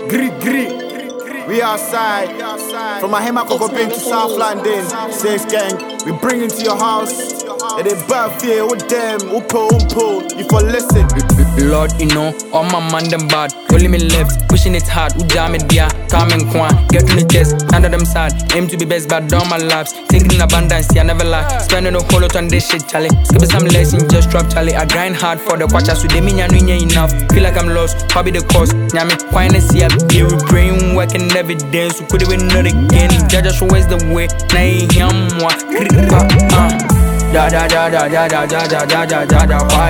Gri. We outside. From Mahema Kokopin to South London. 6 gang. We bring it to your house. And they birth here with them. Umpo. You for listen. Lord, you know, all my man them bad. Only me left, pushing it hard. Uja me dia, calm and kwan. Get to the chest, none of them sad. Aim to be best, but down my laps. Thinking in abundance, I never lie. Spending a whole lot on this shit, Charlie. Skip some lessons, just drop, Charlie. I grind hard for the watchers, so they mean I know enough. Feel like I'm lost, probably the cost. Nyame, quietness, see I be with brain working every day. So could even not again. Judge us always the way. Now him Da why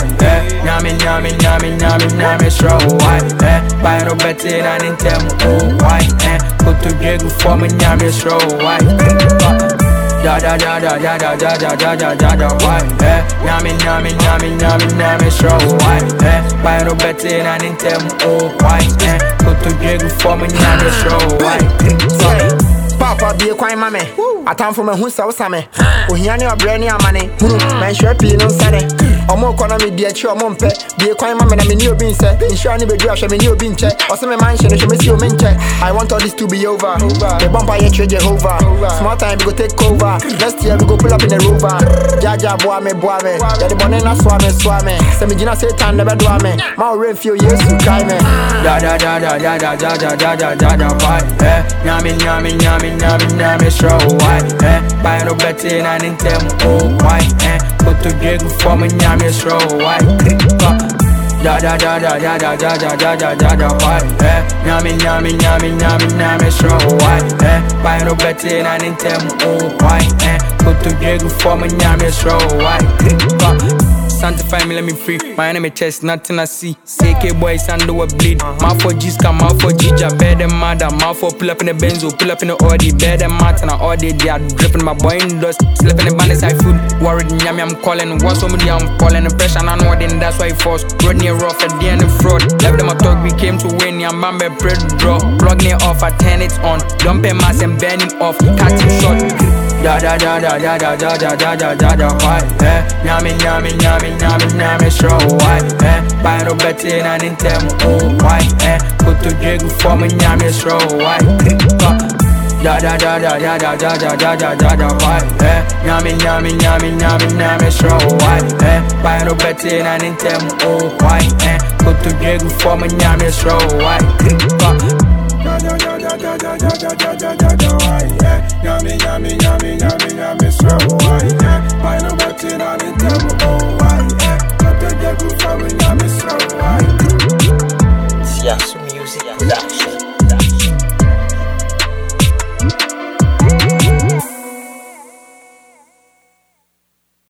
Nyame show why Buy no better than in them why Put to drink for me Nyame show why Da why Nyame show why Buy no better than in them why Put to drink for me Nyame show why Papa be a quine mammy. I time for my house, Sammy. Ohiani or Brandy Amani. Man, sure, no Sunday. Or more economy, dear, your mumpe. Be a quine mammy, and a new bean set. Insurance be drush, a new bean check. Or some mansion, and miss your min check. I want all this to be over. The bumper, yet, Jehovah. Small time, we go take over. Next year, we go pull up in a rover. Jaja, boame. Yet the banana swame. Semijina Satan, never do me. My rain few years to try me. Da why? Nyame show why? Buy no better than in them why? Put to drink for me Nyame show why? Da why? Nyame show why? Buy no better than in them why? Put to drink for me Nyame show why? Sanctify me, let me free. My enemy chest, nothing I see. CK boys under a bleed. Mouth for G's, come out for Gija. Better than mother. Mouth for pull up in the Benzo, pull up in the Audi. Better than Martin, all day they are dripping my boy in dust. Sleep in the bandits, I food. Worried, Nyame, I'm calling. What's on me, I'm calling. The pressure, I know then that's why I force. Rodney rough at the end of fraud. Left them a talk, we came to win. I'm Bambe, bread draw. Plug me off, I turn it on. Dump him mass and burn him off. Catch him short. Da why? Nyame show why? Buy no better than in them why? Put to drink for me Nyame show why? Da why? Nyame show why? Buy no better than in them why? Put to drink for me Nyame show why? Nyame show why? Buy no better than in them why? Put to drink for me Nyame show why?